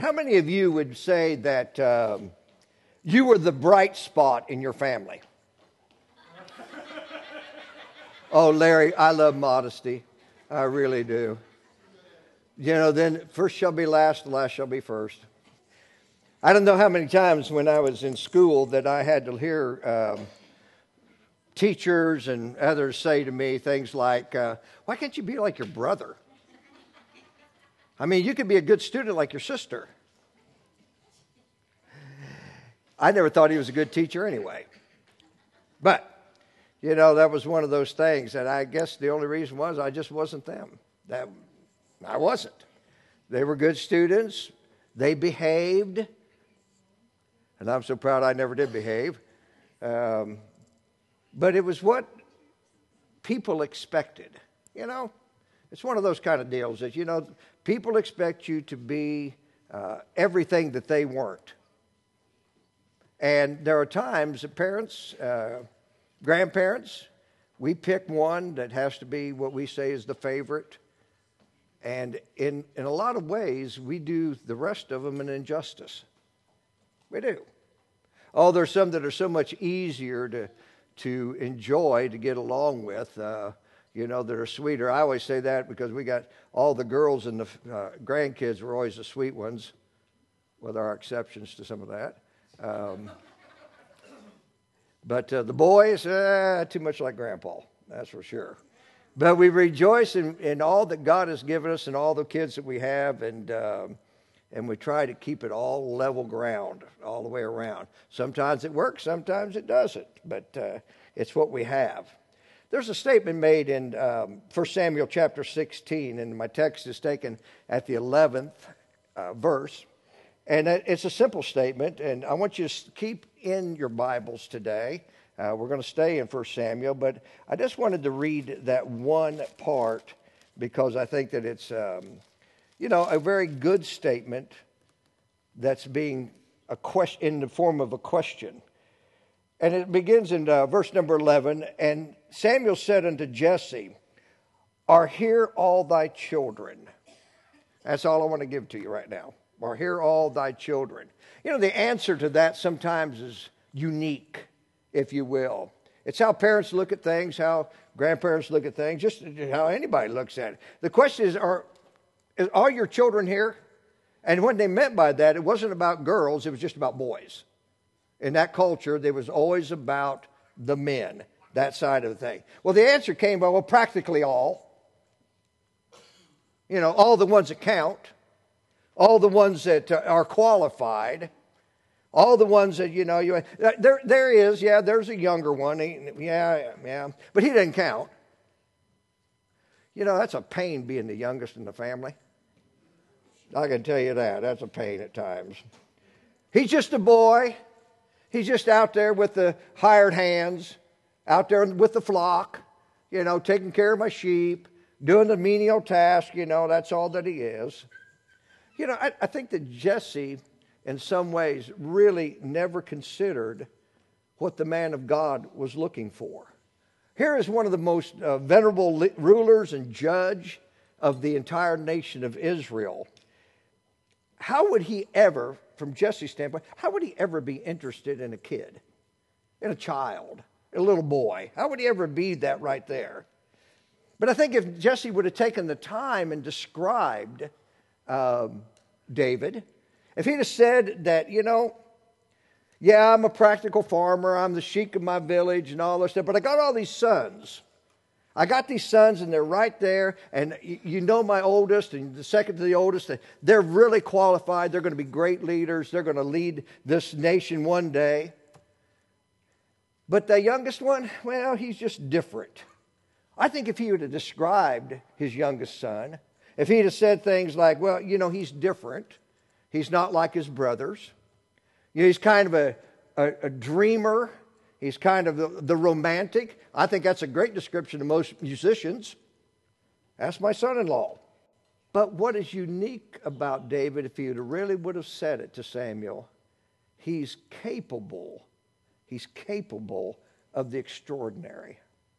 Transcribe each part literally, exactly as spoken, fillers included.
How many of you would say that um, you were the bright spot in your family? Oh, Larry, I love modesty. I really do. You know, then first shall be last, last shall be first. I don't know how many times when I was in school that I had to hear um, teachers and others say to me things like, uh, why can't you be like your brother? I mean, you could be a good student like your sister. I never thought he was a good teacher anyway. But, you know, that was one of those things. And I guess the only reason was I just wasn't them. That I wasn't. They were good students. They behaved. And I'm so proud I never did behave. Um, but it was what people expected. You know, it's one of those kind of deals that, you know, people expect you to be uh, everything that they weren't. And there are times that parents, uh, grandparents, we pick one that has to be what we say is the favorite. And in, in a lot of ways, we do the rest of them an injustice. We do. Oh, there's some that are so much easier to, to enjoy, to get along with, uh, you know, that are sweeter. I always say that because we got all the girls and the uh, grandkids were always the sweet ones, with our exceptions to some of that. Um, but uh, the boys, uh, too much like Grandpa, that's for sure. But we rejoice in, in all that God has given us and all the kids that we have, and um, and we try to keep it all level ground all the way around. Sometimes it works, sometimes it doesn't, but uh, it's what we have. There's a statement made in um, First Samuel chapter sixteen, and my text is taken at the eleventh uh, verse. And it's a simple statement, and I want you to keep in your Bibles today. Uh, we're going to stay in First Samuel, but I just wanted to read that one part because I think that it's, um, you know, a very good statement that's being a question in the form of a question. And it begins in uh, verse number eleven, and Samuel said unto Jesse, are here all thy children? That's all I want to give to you right now. Are here all thy children? You know, the answer to that sometimes is unique, if you will. It's how parents look at things, how grandparents look at things, just how anybody looks at it. The question is, are, is, are your children here? And what they meant by that, it wasn't about girls, it was just about boys. In that culture, it was always about the men, that side of the thing. Well, the answer came by, well, practically all. You know, all the ones that count. All the ones that are qualified, all the ones that, you know, you there there is, yeah, there's a younger one, he, yeah, yeah, but he doesn't count. You know, that's a pain being the youngest in the family. I can tell you that, that's a pain at times. He's just a boy. He's just out there with the hired hands, out there with the flock, you know, taking care of my sheep, doing the menial task, you know, that's all that he is. You know, I, I think that Jesse, in some ways, really never considered what the man of God was looking for. Here is one of the most uh, venerable li- rulers and judge of the entire nation of Israel. How would he ever, from Jesse's standpoint, how would he ever be interested in a kid, in a child, a little boy? How would he ever be that right there? But I think if Jesse would have taken the time and described Um, David, if he'd have said that, you know, yeah, I'm a practical farmer, I'm the sheik of my village and all this stuff, but I got all these sons. I got these sons and they're right there, and you, you know my oldest and the second to the oldest, they're really qualified, they're going to be great leaders, they're going to lead this nation one day. But the youngest one, well, he's just different. I think if he would have described his youngest son, if he'd have said things like, well, you know, he's different. He's not like his brothers. You know, he's kind of a, a, a dreamer. He's kind of the, the romantic. I think that's a great description of most musicians. Ask my son-in-law. But what is unique about David, if he really would have said it to Samuel, he's capable. He's capable of the extraordinary.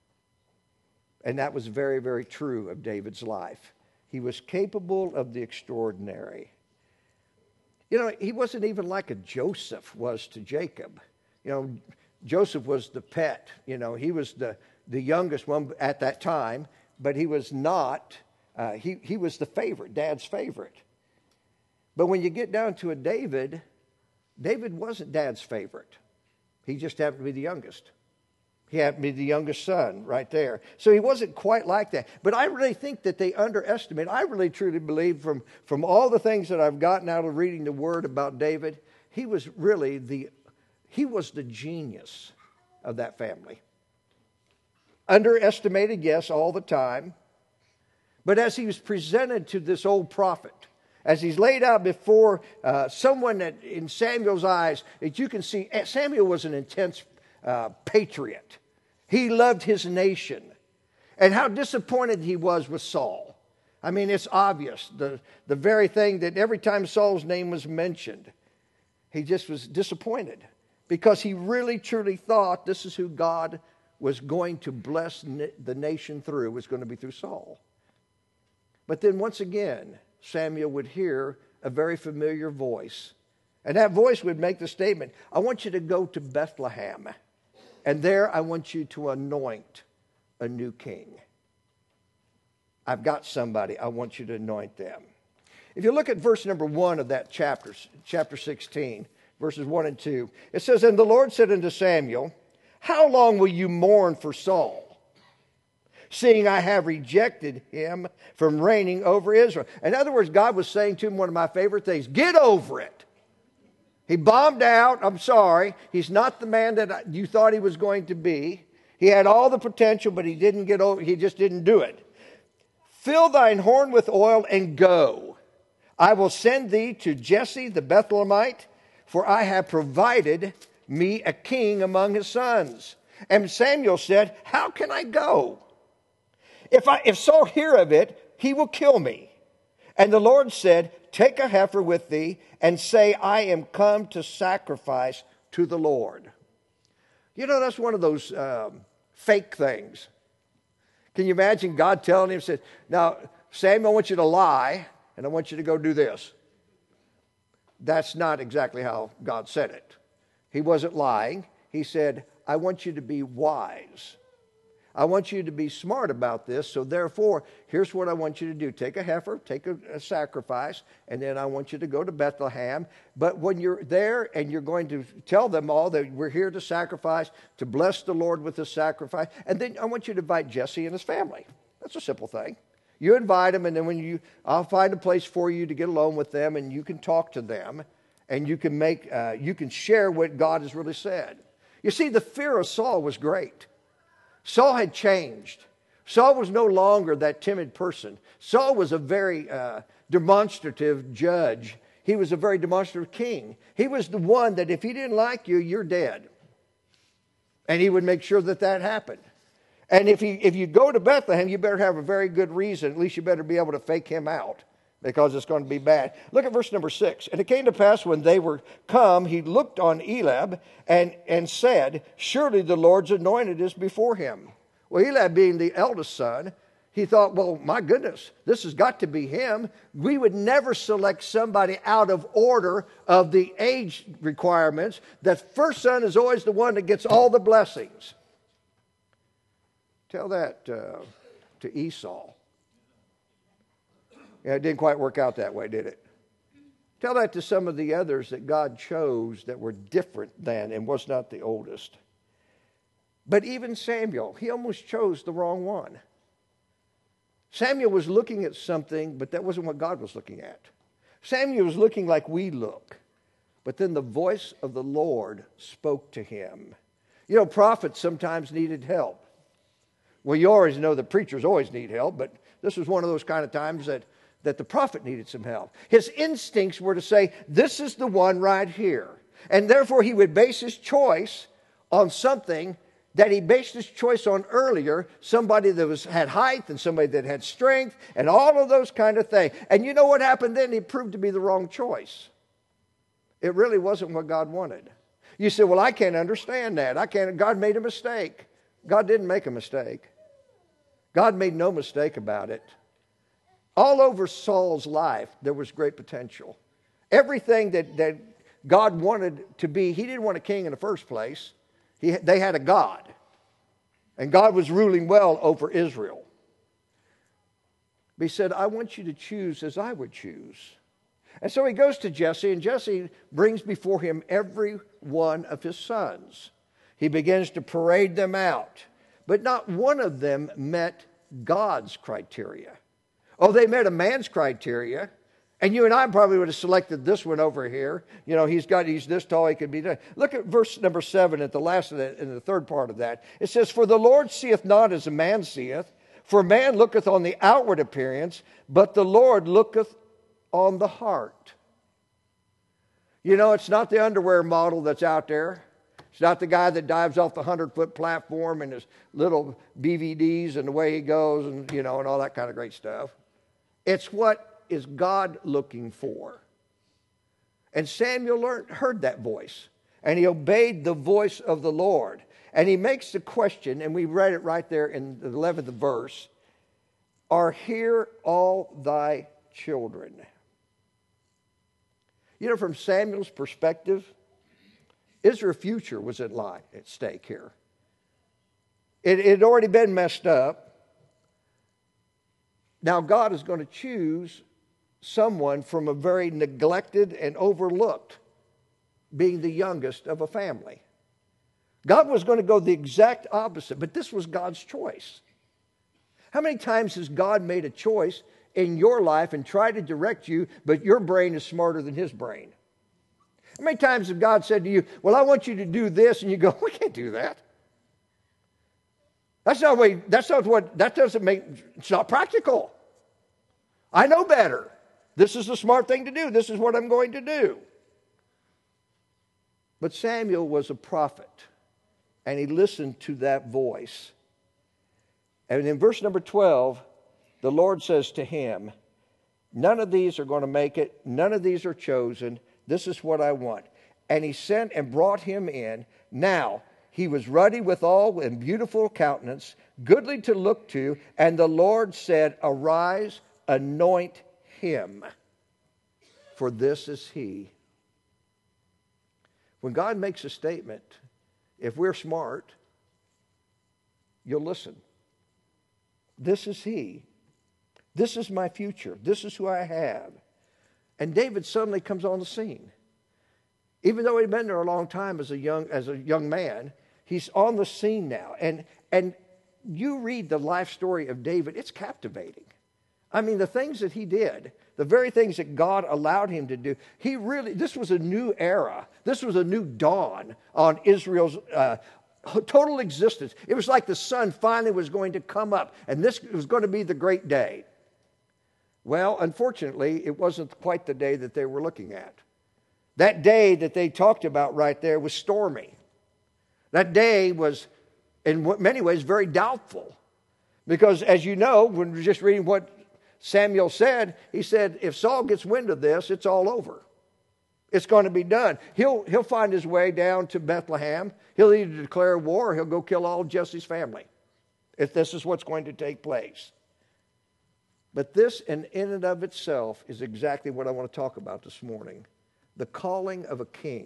And that was very, very true of David's life. He was capable of the extraordinary. You know, he wasn't even like a Joseph was to Jacob. You know, Joseph was the pet. You know, he was the, the youngest one at that time, but he was not, uh, he, he was the favorite, Dad's favorite. But when you get down to a David, David wasn't Dad's favorite. He just happened to be the youngest. He happened to be the youngest son right there. So he wasn't quite like that. But I really think that they underestimate. I really truly believe from, from all the things that I've gotten out of reading the Word about David, he was really the, he was the genius of that family. Underestimated, yes, all the time. But as he was presented to this old prophet, as he's laid out before uh, someone that in Samuel's eyes, that you can see, Samuel was an intense uh, patriot. He loved his nation. And how disappointed he was with Saul. I mean, it's obvious. The, the very thing that every time Saul's name was mentioned, he just was disappointed. Because he really, truly thought this is who God was going to bless the nation through, was going to be through Saul. But then once again, Samuel would hear a very familiar voice. And that voice would make the statement, I want you to go to Bethlehem. And there I want you to anoint a new king. I've got somebody. I want you to anoint them. If you look at verse number one of that chapter, chapter sixteen, verses one and two, it says, And the Lord said unto Samuel, How long will you mourn for Saul, seeing I have rejected him from reigning over Israel? In other words, God was saying to him one of my favorite things, get over it. He bombed out. I'm sorry. He's not the man that you thought he was going to be. He had all the potential, but he didn't get over. He just didn't do it. Fill thine horn with oil and go. I will send thee to Jesse the Bethlehemite, for I have provided me a king among his sons. And Samuel said, How can I go? If I if Saul hear of it, he will kill me. And the Lord said, Take a heifer with thee, and say, I am come to sacrifice to the Lord. You know, that's one of those um, fake things. Can you imagine God telling him, said, Now, Samuel, I want you to lie, and I want you to go do this. That's not exactly how God said it. He wasn't lying. He said, I want you to be wise. I want you to be smart about this, so therefore, here's what I want you to do. Take a heifer, take a, a sacrifice, and then I want you to go to Bethlehem. But when you're there and you're going to tell them all that we're here to sacrifice, to bless the Lord with the sacrifice, and then I want you to invite Jesse and his family. That's a simple thing. You invite them, and then when you, I'll find a place for you to get alone with them, and you can talk to them, and you can make, uh, you can share what God has really said. You see, the fear of Saul was great. Saul had changed. Saul was no longer that timid person. Saul was a very uh, demonstrative judge. He was a very demonstrative king. He was the one that if he didn't like you, you're dead. And he would make sure that that happened. And if, he, if you go to Bethlehem, you better have a very good reason. At least you better be able to fake him out, because it's going to be bad. Look at verse number six. And it came to pass when they were come, he looked on Eliab and, and said, Surely the Lord's anointed is before him. Well, Eliab being the eldest son, he thought, well, my goodness, this has got to be him. We would never select somebody out of order of the age requirements. The first son is always the one that gets all the blessings. Tell that uh, to Esau. Yeah, it didn't quite work out that way, did it? Tell that to some of the others that God chose that were different than and was not the oldest. But even Samuel, he almost chose the wrong one. Samuel was looking at something, but that wasn't what God was looking at. Samuel was looking like we look. But then the voice of the Lord spoke to him. You know, prophets sometimes needed help. Well, you always know that preachers always need help, but this was one of those kind of times that that the prophet needed some help. His instincts were to say, this is the one right here. And therefore he would base his choice on something that he based his choice on earlier, somebody that was had height and somebody that had strength and all of those kind of things. And you know what happened then? He proved to be the wrong choice. It really wasn't what God wanted. You say, well, I can't understand that. I can't. God made a mistake. God didn't make a mistake. God made no mistake about it. All over Saul's life, there was great potential. everything that, that God wanted to be. He didn't want a king in the first place. He, they had a God. And God was ruling well over Israel. But he said, I want you to choose as I would choose. And so he goes to Jesse, and Jesse brings before him every one of his sons. He begins to parade them out. But not one of them met God's criteria. Oh, they met a man's criteria. And you and I probably would have selected this one over here. You know, he's got, he's this tall, he could be done. Look at verse number seven at the last of that, in the third part of that. It says, for the Lord seeth not as a man seeth, for man looketh on the outward appearance, but the Lord looketh on the heart. You know, it's not the underwear model that's out there. It's not the guy that dives off the hundred-foot platform and his little B V Ds and the way he goes and, you know, and all that kind of great stuff. It's what is God looking for. And Samuel learned, heard that voice, and he obeyed the voice of the Lord. And he makes the question, and we read it right there in the eleventh verse, are here all thy children? You know, from Samuel's perspective, Israel's future was at line, at stake here. It, it had already been messed up. Now God is going to choose someone from a very neglected and overlooked, being the youngest of a family. God was going to go the exact opposite, but this was God's choice. How many times has God made a choice in your life and tried to direct you, but your brain is smarter than his brain? How many times has God said to you, well, I want you to do this, and you go, we can't do that. That's not what, that's not what, that doesn't make, it's not practical. I know better. This is the smart thing to do. This is what I'm going to do. But Samuel was a prophet, and he listened to that voice. And in verse number twelve, the Lord says to him, none of these are going to make it. None of these are chosen. This is what I want. And he sent and brought him in. Now, he was ruddy withal and beautiful countenance, goodly to look to. And the Lord said, arise, anoint him, for this is he. When God makes a statement, if we're smart, you'll listen. This is he. This is my future. This is who I have. And David suddenly comes on the scene. Even though he'd been there a long time as a young, as a young man, he's on the scene now. And, and you read the life story of David, it's captivating. I mean, the things that he did, the very things that God allowed him to do, he really, this was a new era. This was a new dawn on Israel's uh, total existence. It was like the sun finally was going to come up, and this was going to be the great day. Well, unfortunately, it wasn't quite the day that they were looking at. That day that they talked about right there was stormy. That day was, in many ways, very doubtful. Because, as you know, when we're just reading what Samuel said, he said, if Saul gets wind of this, it's all over. It's going to be done. He'll, he'll find his way down to Bethlehem. He'll either declare war or he'll go kill all of Jesse's family, if this is what's going to take place. But this, in, in and of itself, is exactly what I want to talk about this morning. The calling of a king.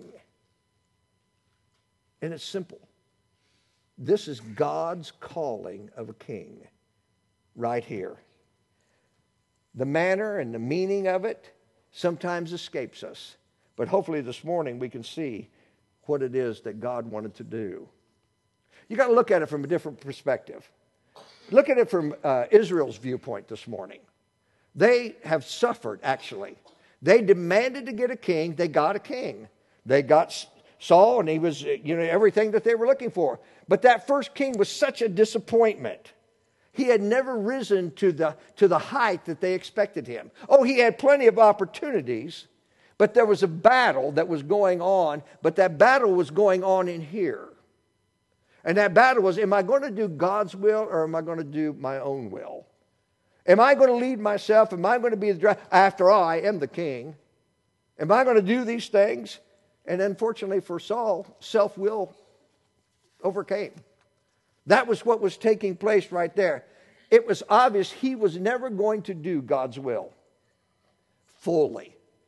And it's simple. This is God's calling of a king right here. The manner and the meaning of it sometimes escapes us. But hopefully this morning we can see what it is that God wanted to do. You got to look at it from a different perspective. Look at it from uh, Israel's viewpoint this morning. They have suffered, actually. They demanded to get a king. They got a king. They got Saul, and he was, you know, everything that they were looking for. But that first king was such a disappointment. He had never risen to the, to the height that they expected him. Oh, he had plenty of opportunities, but there was a battle that was going on, but that battle was going on in here. And that battle was, am I going to do God's will or am I going to do my own will? Am I going to lead myself? Am I going to be the driver? After all, I am the king. Am I going to do these things? And unfortunately for Saul, self-will overcame. That was what was taking place right there. It was obvious he was never going to do God's will fully.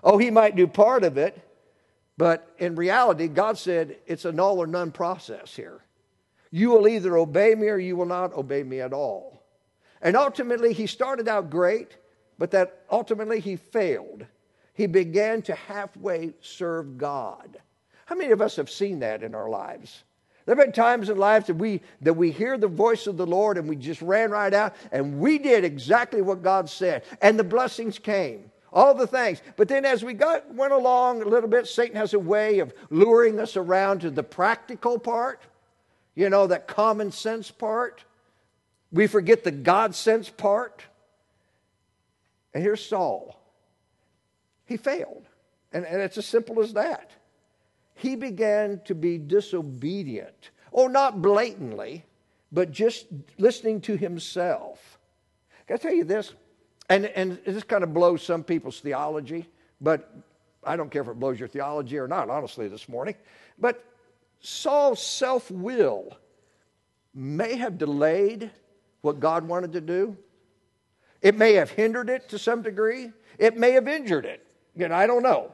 Oh, he might do part of it, but in reality, God said it's an all or none process here. You will either obey me or you will not obey me at all. And ultimately, he started out great, but that ultimately he failed. He began to halfway serve God. How many of us have seen that in our lives? There have been times in life that we, that we hear the voice of the Lord and we just ran right out and we did exactly what God said. And the blessings came. All the things. But then as we got went along a little bit, Satan has a way of luring us around to the practical part. You know, that common sense part. We forget the God sense part. And here's Saul. He failed. And, and it's as simple as that. He began to be disobedient. Oh, not blatantly, but just listening to himself. Can I tell you this? And, and this kind of blows some people's theology, but I don't care if it blows your theology or not, honestly, this morning. But Saul's self-will may have delayed what God wanted to do. It may have hindered it to some degree. It may have injured it. You know, I don't know.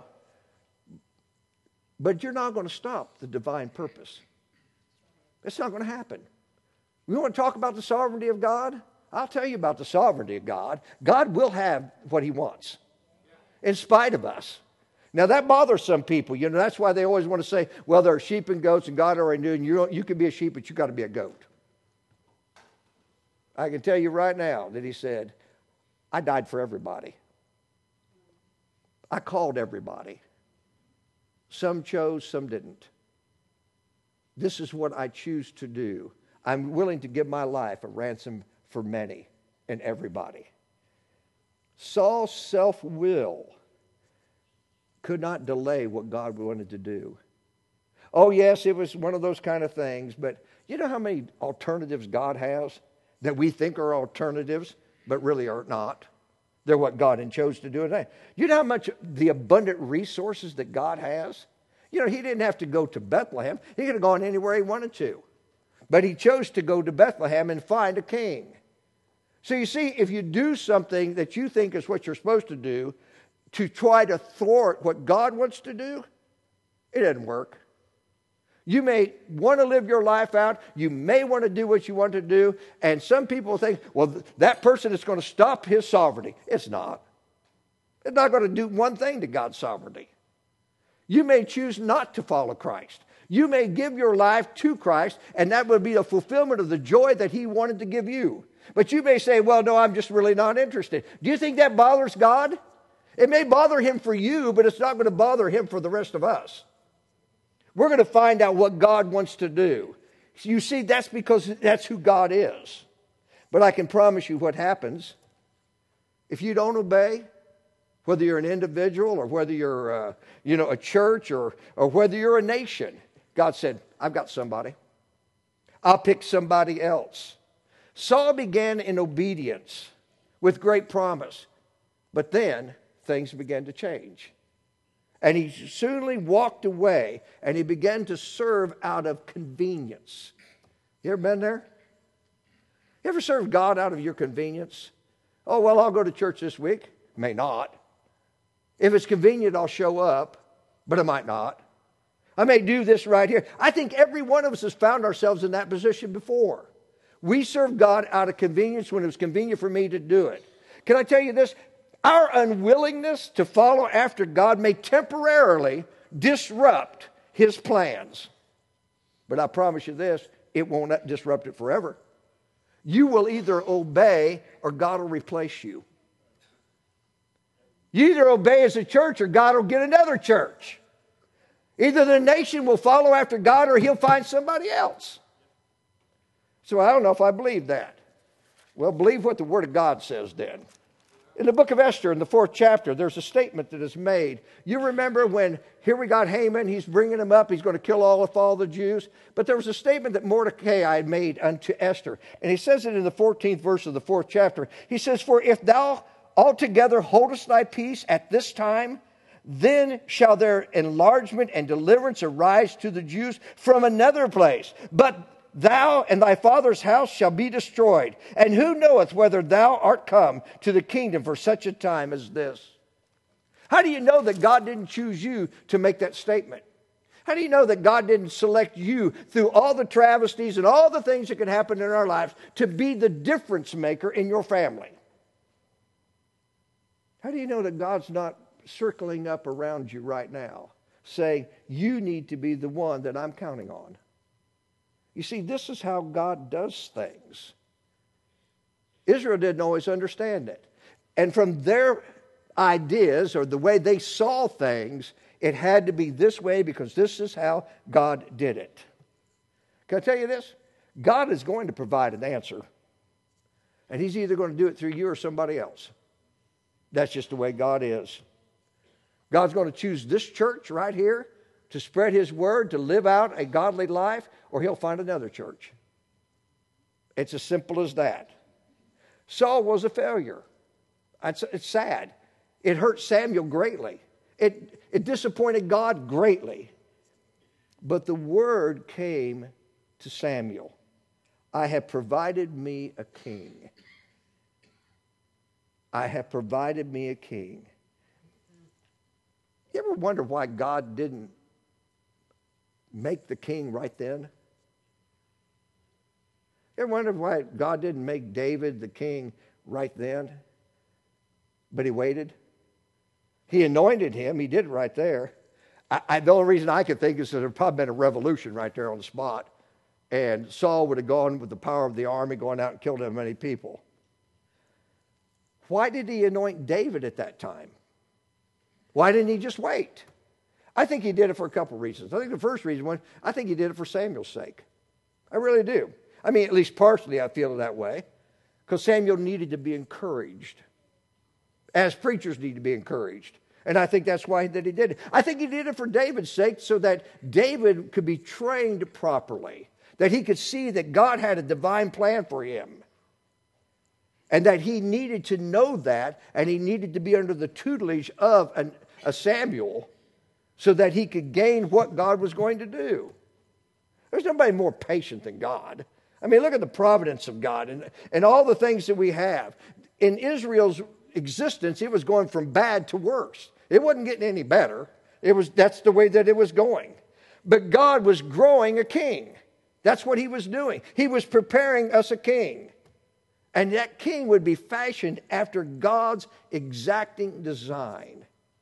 But you're not going to stop the divine purpose. It's not going to happen. We want to talk about the sovereignty of God? I'll tell you about the sovereignty of God. God will have what he wants, in spite of us. Now, that bothers some people. You know, that's why they always want to say, well, there are sheep and goats, and God already knew, and you, you can be a sheep, but you got to be a goat. I can tell you right now that he said, I died for everybody. I called everybody. Some chose, some didn't. This is what I choose to do. I'm willing to give my life a ransom for many and everybody. Saul's self-will could not delay what God wanted to do. Oh, yes, it was one of those kind of things, but you know how many alternatives God has that we think are alternatives, but really are not? They're what God had chose to do. You know how much the abundant resources that God has? You know, he didn't have to go to Bethlehem. He could have gone anywhere he wanted to. But he chose to go to Bethlehem and find a king. So you see, if you do something that you think is what you're supposed to do to try to thwart what God wants to do, it doesn't work. You may want to live your life out. You may want to do what you want to do. And some people think, well, that person is going to stop his sovereignty. It's not. It's not going to do one thing to God's sovereignty. You may choose not to follow Christ. You may give your life to Christ, and that would be a fulfillment of the joy that he wanted to give you. But you may say, well, no, I'm just really not interested. Do you think that bothers God? It may bother him for you, but it's not going to bother him for the rest of us. We're going to find out what God wants to do. You see, that's because that's who God is. But I can promise you what happens. If you don't obey, whether you're an individual or whether you're uh, you know, a church or, or whether you're a nation, God said, I've got somebody. I'll pick somebody else. Saul began in obedience with great promise. But then things began to change. And he soonly walked away and he began to serve out of convenience. You ever been there? You ever served God out of your convenience? Oh, well, I'll go to church this week. May not. If it's convenient, I'll show up, but I might not. I may do this right here. I think every one of us has found ourselves in that position before. We serve God out of convenience when it was convenient for me to do it. Can I tell you this? Our unwillingness to follow after God may temporarily disrupt his plans. But I promise you this, it won't disrupt it forever. You will either obey or God will replace you. You either obey as a church or God will get another church. Either the nation will follow after God or he'll find somebody else. So I don't know if I believe that. Well, believe what the Word of God says then. In the book of Esther, in the fourth chapter, there's a statement that is made. You remember when, here we got Haman, he's bringing him up, he's going to kill all of all the Jews. But there was a statement that Mordecai had made unto Esther. And he says it in the fourteenth verse of the fourth chapter. He says, for if thou altogether holdest thy peace at this time, then shall their enlargement and deliverance arise to the Jews from another place. But thou and thy father's house shall be destroyed. And who knoweth whether thou art come to the kingdom for such a time as this? How do you know that God didn't choose you to make that statement? How do you know that God didn't select you through all the travesties and all the things that could happen in our lives to be the difference maker in your family? How do you know that God's not circling up around you right now, saying, you need to be the one that I'm counting on? You see, this is how God does things. Israel didn't always understand it. And from their ideas or the way they saw things, it had to be this way because this is how God did it. Can I tell you this? God is going to provide an answer. And He's either going to do it through you or somebody else. That's just the way God is. God's going to choose this church right here to spread His word, to live out a godly life, or He'll find another church. It's as simple as that. Saul was a failure. It's, it's sad. It hurt Samuel greatly. It, it disappointed God greatly. But the word came to Samuel. I have provided me a king. I have provided me a king. You ever wonder why God didn't make the king right then? You ever wonder why God didn't make David the king right then? But He waited. He anointed him. He did it right there. I, I, the only reason I could think is that there probably been a revolution right there on the spot. And Saul would have gone with the power of the army, going out and killed as many people. Why did He anoint David at that time? Why didn't He just wait? I think He did it for a couple reasons. I think the first reason was, I think He did it for Samuel's sake. I really do. I mean, at least partially I feel that way. Because Samuel needed to be encouraged. As preachers need to be encouraged. And I think that's why that He did it. I think He did it for David's sake so that David could be trained properly. That he could see that God had a divine plan for him. And that he needed to know that, and he needed to be under the tutelage of an, a Samuel so that he could gain what God was going to do. There's nobody more patient than God. I mean, look at the providence of God and, and all the things that we have. In Israel's existence, it was going from bad to worse. It wasn't getting any better. It was, that's the way that it was going. But God was growing a king. That's what He was doing. He was preparing us a king. And that king would be fashioned after God's exacting design.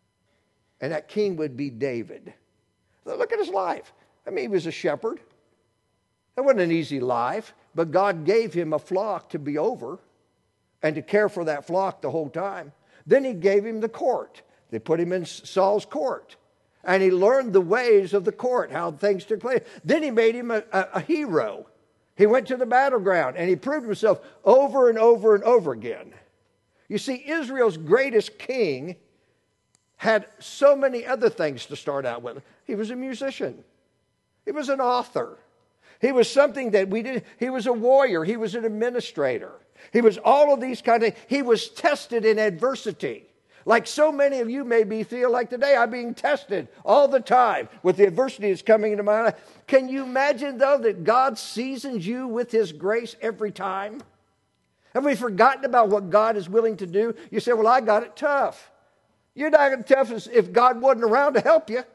And that king would be David. Look at his life. I mean, he was a shepherd. It wasn't an easy life, but God gave him a flock to be over and to care for that flock the whole time. Then He gave him the court. They put him in Saul's court. And he learned the ways of the court, how things took place. Then He made him a, a, a hero. He went to the battleground and he proved himself over and over and over again. You see, Israel's greatest king had so many other things to start out with. He was a musician. He was an author. He was something that we did. He was a warrior. He was an administrator. He was all of these kind of, he was tested in adversity. Like so many of you maybe feel like today, I'm being tested all the time with the adversity that's coming into my life. Can you imagine, though, that God seasons you with His grace every time? Have we forgotten about what God is willing to do? You say, well, I got it tough. You're not as tough as if God wasn't around to help you.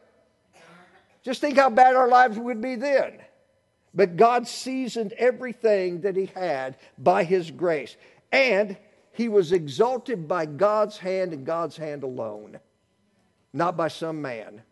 Just think how bad our lives would be then. But God seasoned everything that He had by His grace. And He was exalted by God's hand and God's hand alone, not by some man.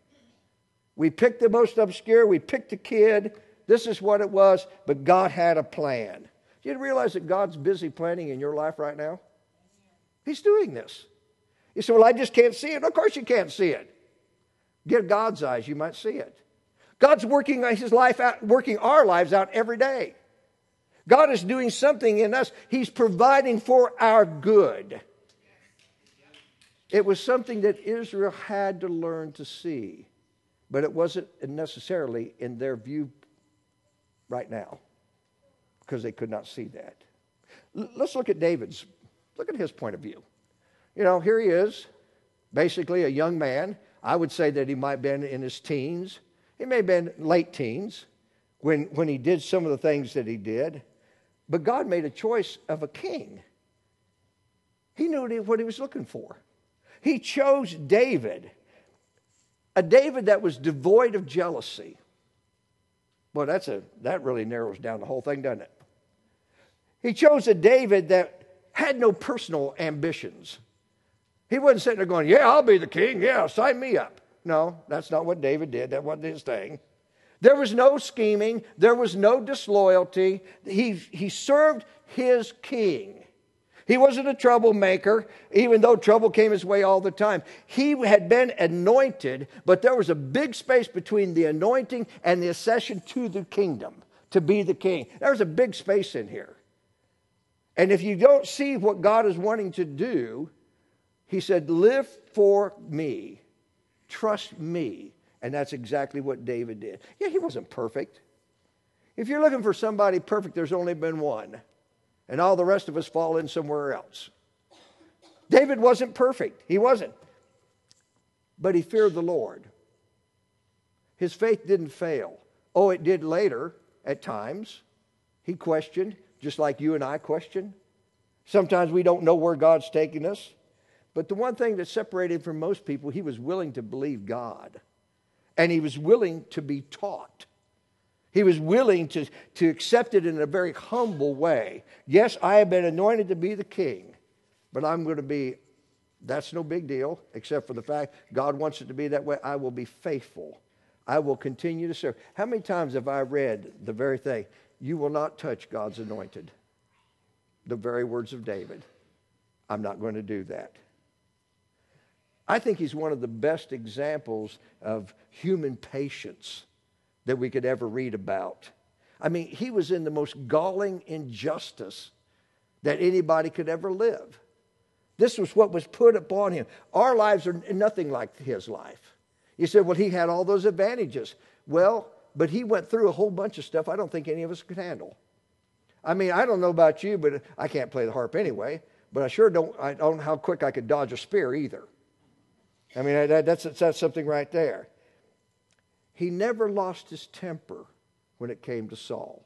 We picked the most obscure, we picked a kid, this is what it was, but God had a plan. Do you realize that God's busy planning in your life right now? He's doing this. You say, well, I just can't see it. Of course you can't see it. Get God's eyes, you might see it. God's working His life out, working our lives out every day. God is doing something in us. He's providing for our good. It was something that Israel had to learn to see, but it wasn't necessarily in their view right now because they could not see that. L- let's look at David's, look at his point of view. You know, here he is, basically a young man. I would say that he might have been in his teens. He may have been late teens when, when he did some of the things that he did. But God made a choice of a king. He knew what he was looking for. He chose David, a David that was devoid of jealousy. Well, that's a, that really narrows down the whole thing, doesn't it? He chose a David that had no personal ambitions. He wasn't sitting there going, yeah, I'll be the king. Yeah, sign me up. No, that's not what David did. That wasn't his thing. There was no scheming. There was no disloyalty. He, he served his king. He wasn't a troublemaker, even though trouble came his way all the time. He had been anointed, but there was a big space between the anointing and the accession to the kingdom, to be the king. There's a big space in here. And if you don't see what God is wanting to do, he said, live for me. Trust me. And that's exactly what David did. Yeah, he wasn't perfect. If you're looking for somebody perfect, there's only been one. And all the rest of us fall in somewhere else. David wasn't perfect. He wasn't. But he feared the Lord. His faith didn't fail. Oh, it did later at times. He questioned, just like you and I question. Sometimes we don't know where God's taking us. But the one thing that separated him from most people, he was willing to believe God. And he was willing to be taught. He was willing to, to accept it in a very humble way. Yes, I have been anointed to be the king, but I'm going to be, that's no big deal, except for the fact God wants it to be that way. I will be faithful. I will continue to serve. How many times have I read the very thing, you will not touch God's anointed? The very words of David. I'm not going to do that. I think he's one of the best examples of human patience that we could ever read about. I mean, he was in the most galling injustice that anybody could ever live. This was what was put upon him. Our lives are nothing like his life. You said, well, he had all those advantages. Well, but he went through a whole bunch of stuff I don't think any of us could handle. I mean, I don't know about you, but I can't play the harp anyway, but I sure don't, I don't know how quick I could dodge a spear either. I mean, that, that's, that's something right there. He never lost his temper when it came to Saul.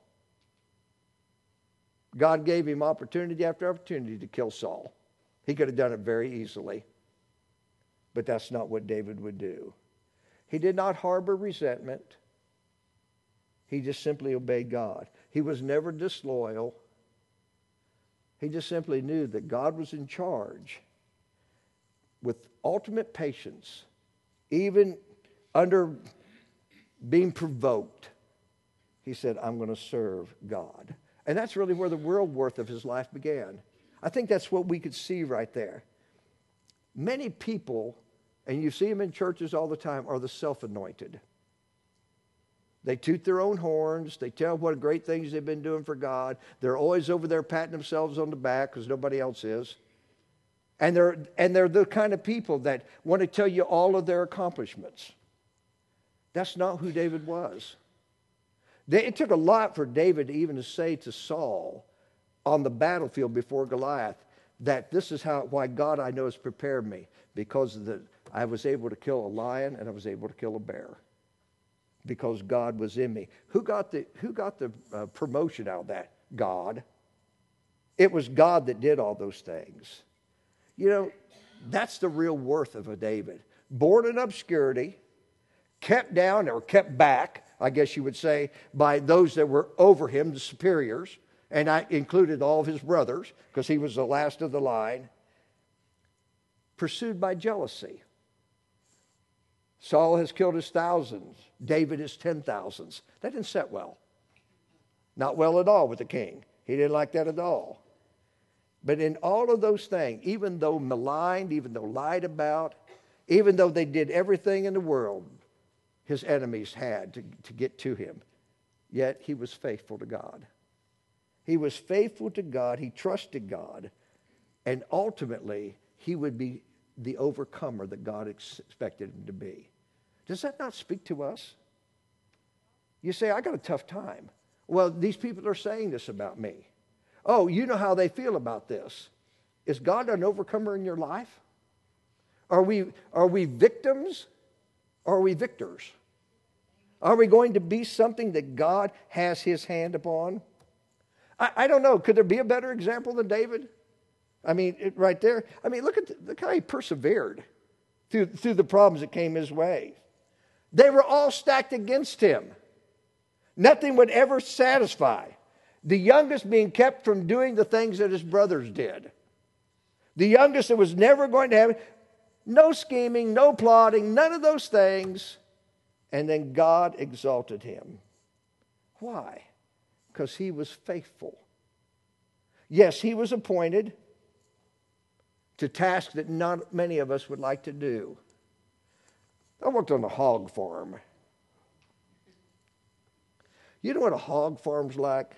God gave him opportunity after opportunity to kill Saul. He could have done it very easily. But that's not what David would do. He did not harbor resentment. He just simply obeyed God. He was never disloyal. He just simply knew that God was in charge with ultimate patience, even under being provoked. He said, I'm going to serve God. And that's really where the real worth of his life began. I think that's what we could see right there. Many people, and you see them in churches all the time, are the self-anointed. They toot their own horns. They tell what great things they've been doing for God. They're always over there patting themselves on the back because nobody else is. And they're, and they're the kind of people that want to tell you all of their accomplishments. That's not who David was. It took a lot for David even to say to Saul on the battlefield before Goliath that this is how why God I know has prepared me, because of the, I was able to kill a lion and I was able to kill a bear because God was in me. Who got the, who got the uh, promotion out of that? God. It was God that did all those things. You know, that's the real worth of a David. Born in obscurity, kept down or kept back, I guess you would say, by those that were over him, the superiors, and I included all of his brothers because he was the last of the line, pursued by jealousy. Saul has killed his thousands. David his ten thousands. That didn't set well. Not well at all with the king. He didn't like that at all. But in all of those things, even though maligned, even though lied about, even though they did everything in the world his enemies had to, to get to him, yet he was faithful to God. He was faithful to God. He trusted God. And ultimately, he would be the overcomer that God expected him to be. Does that not speak to us? You say, I got a tough time. Well, these people are saying this about me. Oh, you know how they feel about this. Is God an overcomer in your life? Are we, are we victims or are we victors? Are we going to be something that God has his hand upon? I, I don't know. Could there be a better example than David? I mean, it, right there. I mean, look at the, look how he persevered through, through the problems that came his way. They were all stacked against him. Nothing would ever satisfy. The youngest being kept from doing the things that his brothers did. The youngest that was never going to have no scheming, no plotting, none of those things. And then God exalted him. Why? Because he was faithful. Yes, he was appointed to tasks that not many of us would like to do. I worked on a hog farm. You know what a hog farm's like?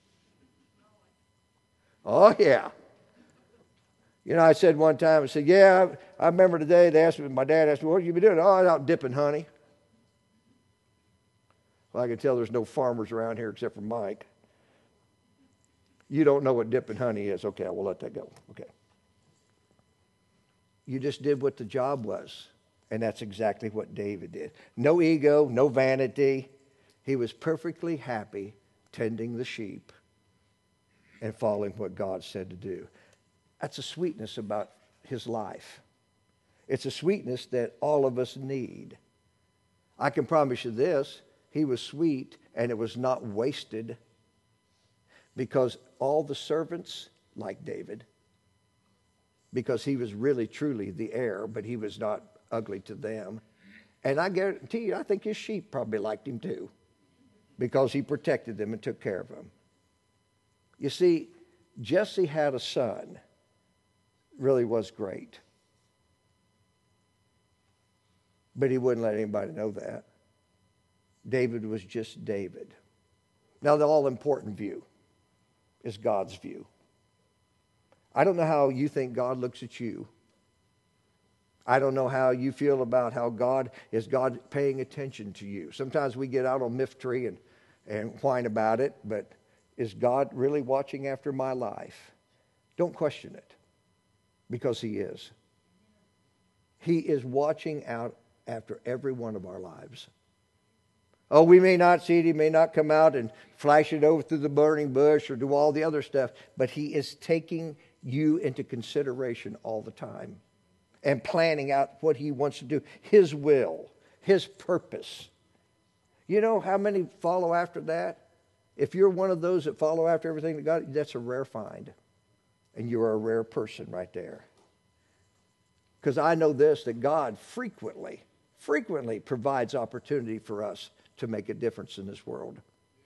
Oh, yeah. You know, I said one time, I said, yeah, I, I remember the day they asked me, my dad asked me, what have you been doing? Oh, I was out dipping honey. Well, I can tell there's no farmers around here except for Mike. You don't know what dipping honey is. Okay, I will let that go. Okay. You just did what the job was. And that's exactly what David did. No ego, no vanity. He was perfectly happy tending the sheep and following what God said to do. That's a sweetness about his life. It's a sweetness that all of us need. I can promise you this, he was sweet and it was not wasted, because all the servants liked David, because he was really truly the heir, but he was not ugly to them. And I guarantee you, I think his sheep probably liked him too, because he protected them and took care of them. You see, Jesse had a son. Really was great. But he wouldn't let anybody know that. David was just David. Now, the all-important view is God's view. I don't know how you think God looks at you. I don't know how you feel about how God, is God paying attention to you? Sometimes we get out on Miff Tree and, and whine about it, but is God really watching after my life? Don't question it, because he is. He is watching out after every one of our lives. Oh, we may not see it. He may not come out and flash it over through the burning bush or do all the other stuff, but he is taking you into consideration all the time and planning out what he wants to do, his will, his purpose. You know how many follow after that? If you're one of those that follow after everything that God, that's a rare find. And you're a rare person right there. Because I know this, that God frequently, frequently provides opportunity for us to make a difference in this world.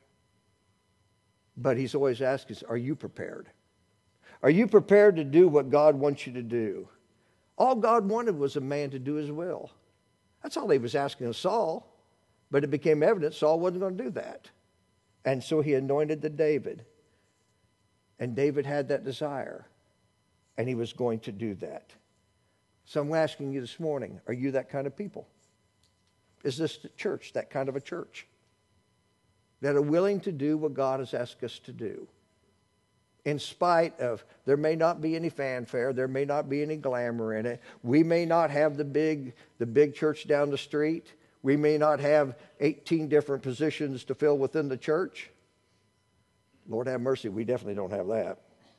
But he's always asking us, are you prepared? Are you prepared to do what God wants you to do? All God wanted was a man to do his will. That's all he was asking of Saul. But it became evident Saul wasn't going to do that. And so he anointed the David. And David had that desire. And he was going to do that. So I'm asking you this morning, are you that kind of people? Is this the church, that kind of a church? That are willing to do what God has asked us to do? In spite of, there may not be any fanfare, there may not be any glamour in it. We may not have the big, the big church down the street. We may not have eighteen different positions to fill within the church. Lord have mercy, we definitely don't have that.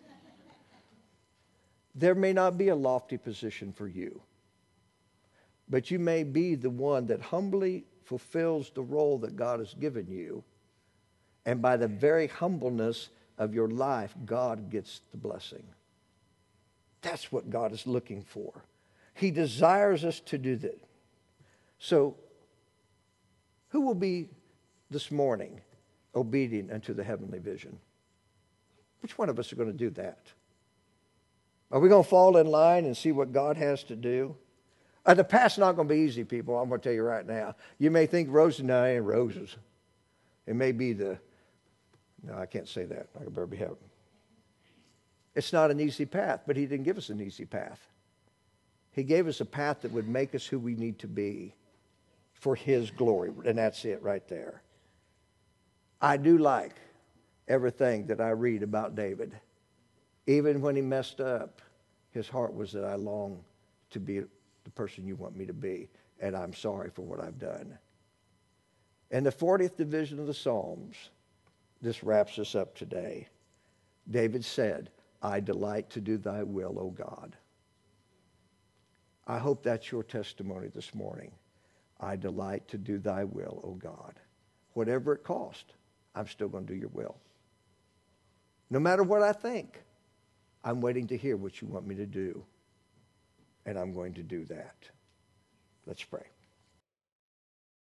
There may not be a lofty position for you, but you may be the one that humbly fulfills the role that God has given you. And by the very humbleness of your life, God gets the blessing. That's what God is looking for. He desires us to do that. So, who will be this morning obedient unto the heavenly vision? Which one of us are going to do that? Are we going to fall in line and see what God has to do? Uh, the path's not going to be easy, people. I'm going to tell you right now. You may think roses, no, it ain't roses. It may be the, no, I can't say that. I better be having. It's not an easy path, but he didn't give us an easy path. He gave us a path that would make us who we need to be for his glory. And that's it right there. I do like everything that I read about David. Even when he messed up, his heart was that I long to be the person you want me to be, and I'm sorry for what I've done. In the fortieth division of the Psalms, this wraps us up today. David said, I delight to do thy will, O God. I hope that's your testimony this morning. I delight to do thy will, O God. Whatever it costs, I'm still going to do your will. No matter what I think, I'm waiting to hear what you want me to do. And I'm going to do that. Let's pray.